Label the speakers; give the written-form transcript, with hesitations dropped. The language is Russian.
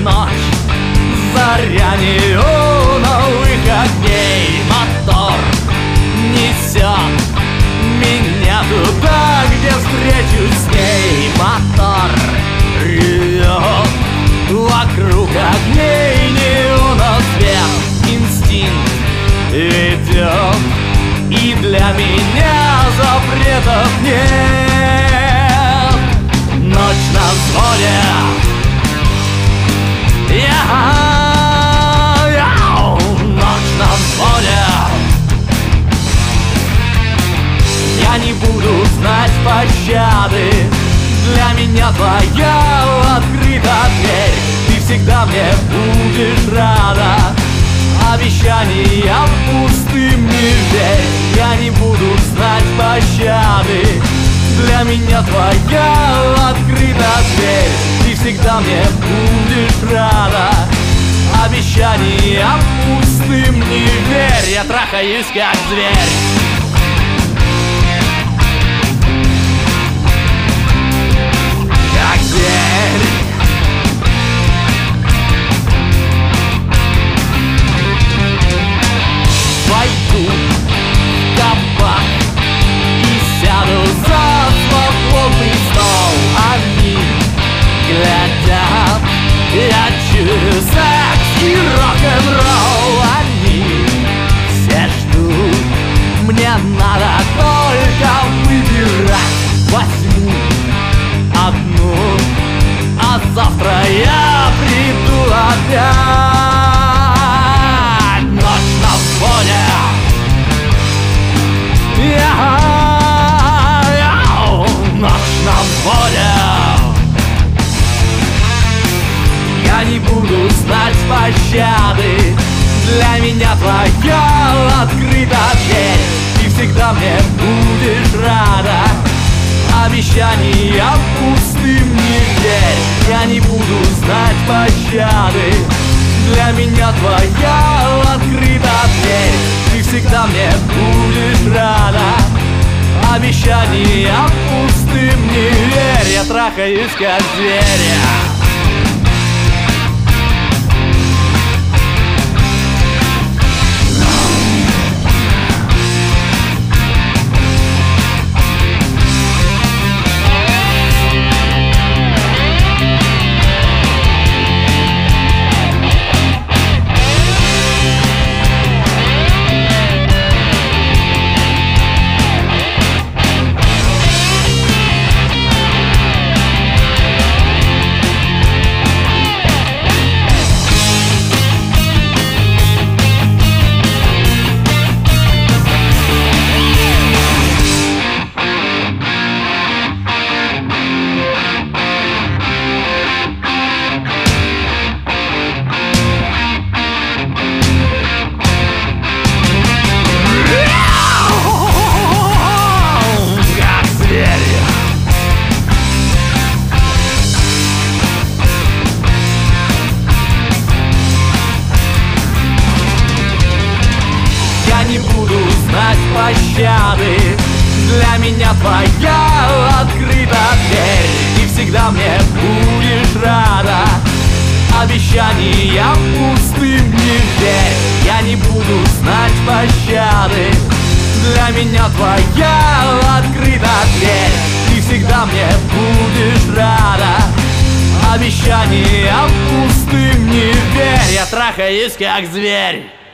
Speaker 1: ночь, заря неоновых огней. Мотор несет меня туда, где встречусь с ней. Мотор ревет, вокруг огней неона свет. Инстинкт ведет, и для меня запретов нет. Ночь на взводе, ночь на взводе. Я не буду знать пощады, для меня твоя открыта дверь. Ты всегда мне будешь рада, обещаниям пустым не верь. Я не буду знать пощады, для меня твоя открыта дверь. Ты всегда мне будешь рада, обещаниям пустым не верь. Я трахаюсь как зверь. Как зверь. Войду в кабак и сяду за свободный стол. Они глядят, я чую секс и рок-н-ролл. Они все ждут, мне надо только выбирать. Возьму одну, а завтра я приду опять. Ночь на взводе, ночь на взводе. Я не буду знать пощады, для меня твоя открыта дверь. Ты всегда мне будешь рада, обещаниям пустым не верь. Я не буду знать пощады, для меня твоя открыта дверь. Ты всегда мне будешь рада, обещаниям пустым не верь. Я трахаюсь как зверь. Не буду знать пощады, для меня твоя открыта дверь. Ты всегда мне будешь рада, обещаниям пустым не верь. Я не буду знать пощады, для меня твоя открыта дверь. Ты всегда мне будешь рада, обещаниям пустым не верь. Я трахаюсь как зверь.